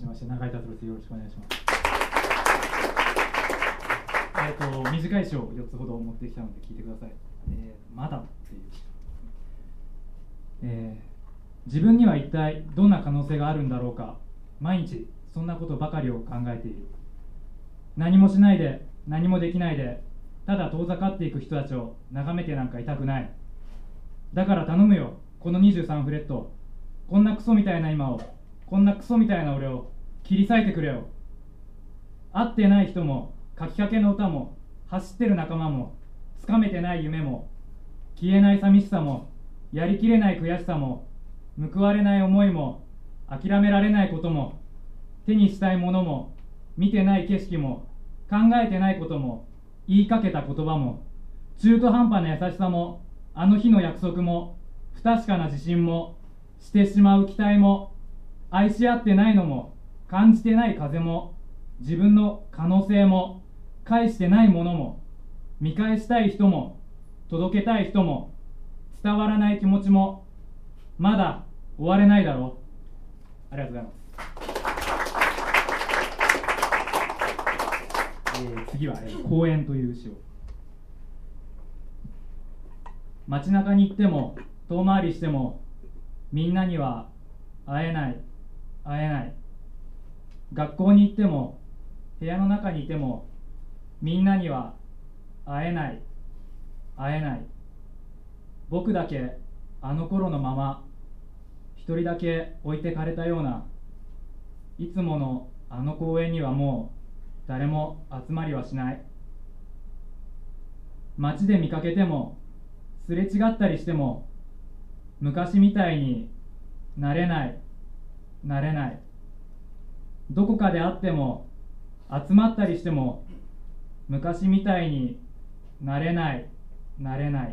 まして永井達郎です。よろしくお願いします。短い詩を4つほど持ってきたので聞いてください。まだっていう詩、自分には一体どんな可能性があるんだろうか。毎日そんなことばかりを考えている。何もしないで何もできないでただ遠ざかっていく人たちを眺めてなんかいたくない。だから頼むよ、この23フレット、こんなクソみたいな今を、こんなクソみたいな俺を切り裂いてくれよ。会ってない人も書きかけの歌も走ってる仲間もつかめてない夢も消えない寂しさもやりきれない悔しさも報われない思いも諦められないことも手にしたいものも見てない景色も考えてないことも言いかけた言葉も中途半端な優しさもあの日の約束も不確かな自信もしてしまう期待も愛し合ってないのも感じてない風も自分の可能性も返してないものも見返したい人も届けたい人も伝わらない気持ちもまだ終われないだろう。ありがとうございます。次は、公園という詩を。街中に行っても遠回りしてもみんなには会えない会えない。学校に行っても部屋の中にいてもみんなには会えない会えない。僕だけあの頃のまま一人だけ置いてかれたような。いつものあの公園にはもう誰も集まりはしない。街で見かけてもすれ違ったりしても昔みたいになれないなれない。どこかで会っても集まったりしても昔みたいになれないなれない。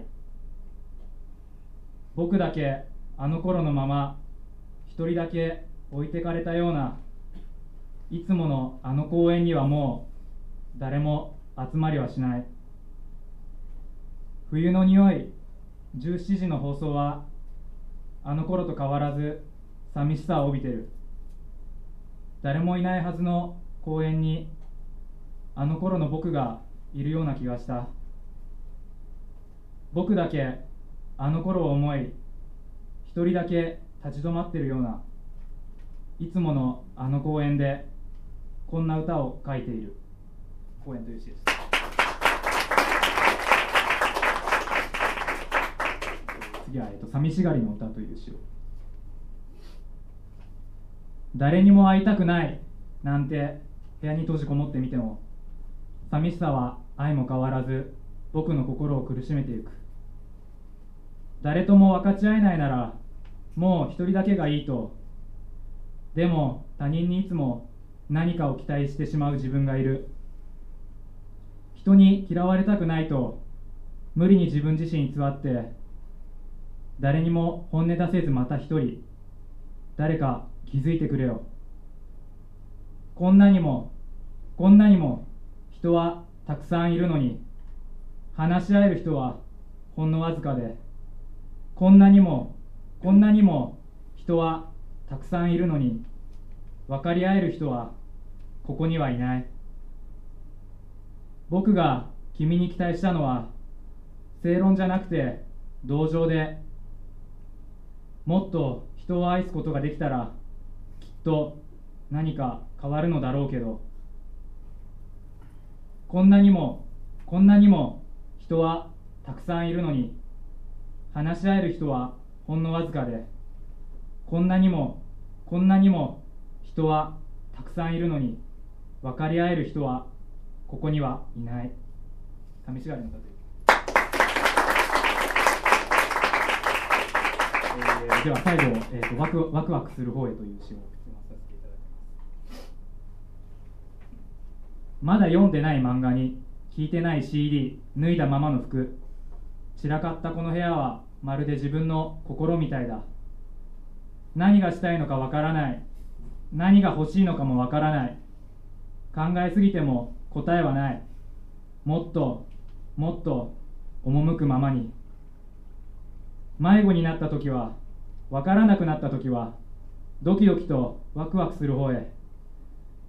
僕だけあの頃のまま一人だけ置いてかれたような。いつものあの公園にはもう誰も集まりはしない。冬の匂い17時の放送はあの頃と変わらず寂しさを帯びてる。誰もいないはずの公園にあの頃の僕がいるような気がした。僕だけあの頃を思い一人だけ立ち止まっているような。いつものあの公園でこんな歌を書いている。公園という詩です。次は、寂しがりの歌という詩を。誰にも会いたくないなんて部屋に閉じこもってみても寂しさは愛も変わらず僕の心を苦しめていく。誰とも分かち合えないならもう一人だけがいいと。でも他人にいつも何かを期待してしまう自分がいる。人に嫌われたくないと無理に自分自身に偽って誰にも本音出せずまた一人。誰か気づいてくれよ。こんなにもこんなにも人はたくさんいるのに話し合える人はほんのわずかで、こんなにもこんなにも人はたくさんいるのに分かり合える人はここにはいない。僕が君に期待したのは正論じゃなくて同情で、もっと人を愛すことができたらきっと何か変わるのだろうけど、こんなにもこんなにも人はたくさんいるのに話し合える人はほんのわずかで、こんなにもこんなにも人はたくさんいるのに分かり合える人はここにはいない。寂しがりの歌という。では最後、ワクワクする方へという詩を読まさせていただきます。まだ読んでない漫画に聴いてない CD、 脱いだままの服、散らかったこの部屋はまるで自分の心みたいだ。何がしたいのかわからない。何が欲しいのかもわからない。考えすぎても答えはない。もっともっと赴くままに。迷子になった時は、わからなくなった時は、ドキドキとワクワクする方へ。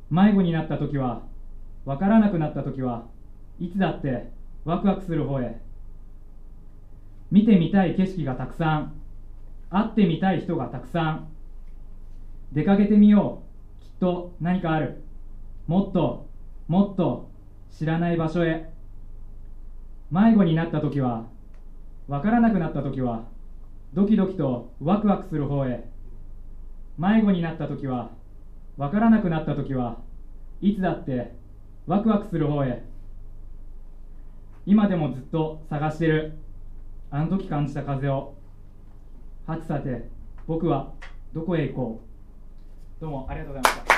迷子になったときは、わからなくなったときはいつだってワクワクする方へ。見てみたい景色がたくさん、会ってみたい人がたくさん。出かけてみよう、きっと何かある。もっともっと知らない場所へ。迷子になったときは、わからなくなったときは、ドキドキとワクワクする方へ。迷子になったときは、わからなくなったときはいつだってワクワクする方へ。今でもずっと探してる、あの時感じた風を。はてさて、僕はどこへ行こう。どうもありがとうございました。